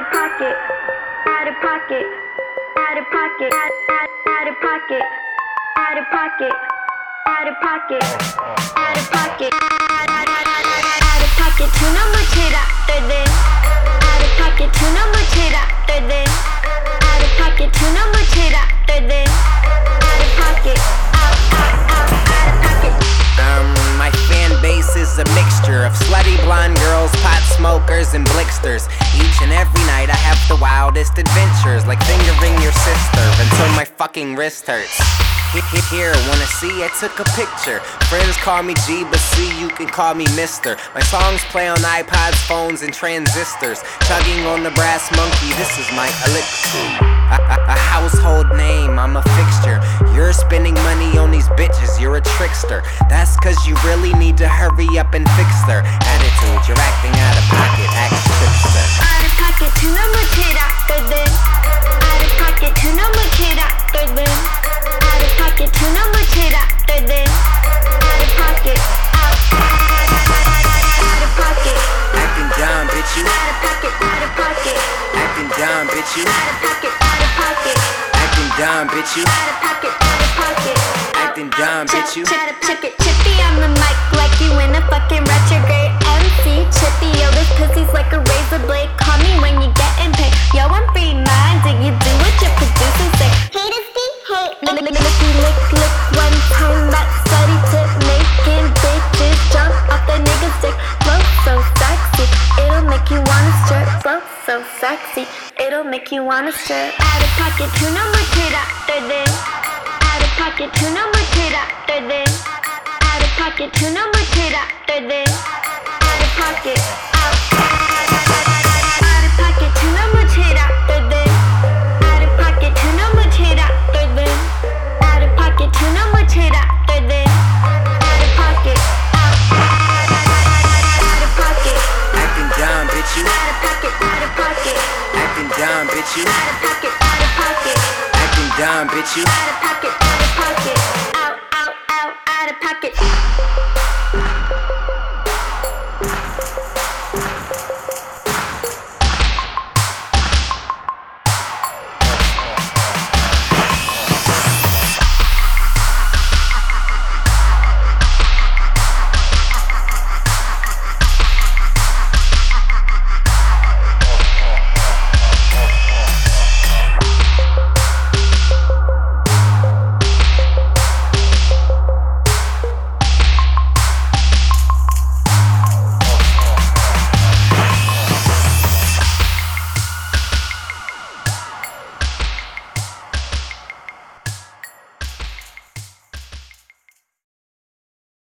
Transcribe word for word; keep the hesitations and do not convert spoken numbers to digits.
pocket, out of pocket, out of pocket, out of pocket, out of pocket, out of pocket, out of pocket, out of pocket. Tuna मुझे रात दिन, out of pocket. Tuna मुझे रात दिन, out of pocket. Tuna मुझे रात दिन, out of pocket, out, out, out, out of pocket. Um, my fan base is a mixture of slutty blonde girls, pot smokers, and blicksters. Each and every night I have the wildest adventures, like fingering your sister until my fucking wrist hurts. Here, wanna see? I took a picture. Friends call me G, but see, you can call me Mister. My songs play on iPods, phones, and transistors. Chugging on the brass monkey, this is my elixir. A, a, a household name, I'm a fixture. You're spending money on these bitches, you're a trickster. That's cause you really need to hurry up and fix their attitude. You're acting out of pocket, act trickster. Out of pocket, tuna मुझे रात दिन, out of pocket, tuna मुझे रात दिन, out of pocket, tuna मुझे रात दिन, out of pocket, out, out of pocket, Acting dumb, bitch, you. out of pocket, out of pocket, Acting dumb, bitch, you. out of pocket, out of pocket, Acting dumb, bitch, you. out of pocket, out of pocket, Acting dumb, bitch, you. Check, check it, chippy on the mic like you in a fucking retrograde M C. Chippy, yo, this pussy's like a razor blade. Call me when you getting paid. Yo, I'm free minded. You do what your producers say. Haters be hate. Lick, lick, lick, lick, lick. One time that study tip making bitches jump off the nigga's dick. Flow so sexy, it'll make you wanna strip. Flow so sexy, it'll make you wanna strip. Out of pocket, tuna मुझे रात दिन. Out of pocket, tuna मुझे रात दिन. Out of pocket, tuna मुझे रात दिन. Out of pocket, out, out of pocket, tuna मुझे रात दिन. Out of pocket, tuna मुझे रात दिन. Out of pocket, tuna मुझे रात दिन. Out of pocket, out, out of pocket. Acting dumb, bitch, you. Out of pocket, out of pocket. Acting dumb, bitch, you. Out of pocket, out of pocket. Acting dumb, bitch, you. Out of pocket, out of pocket.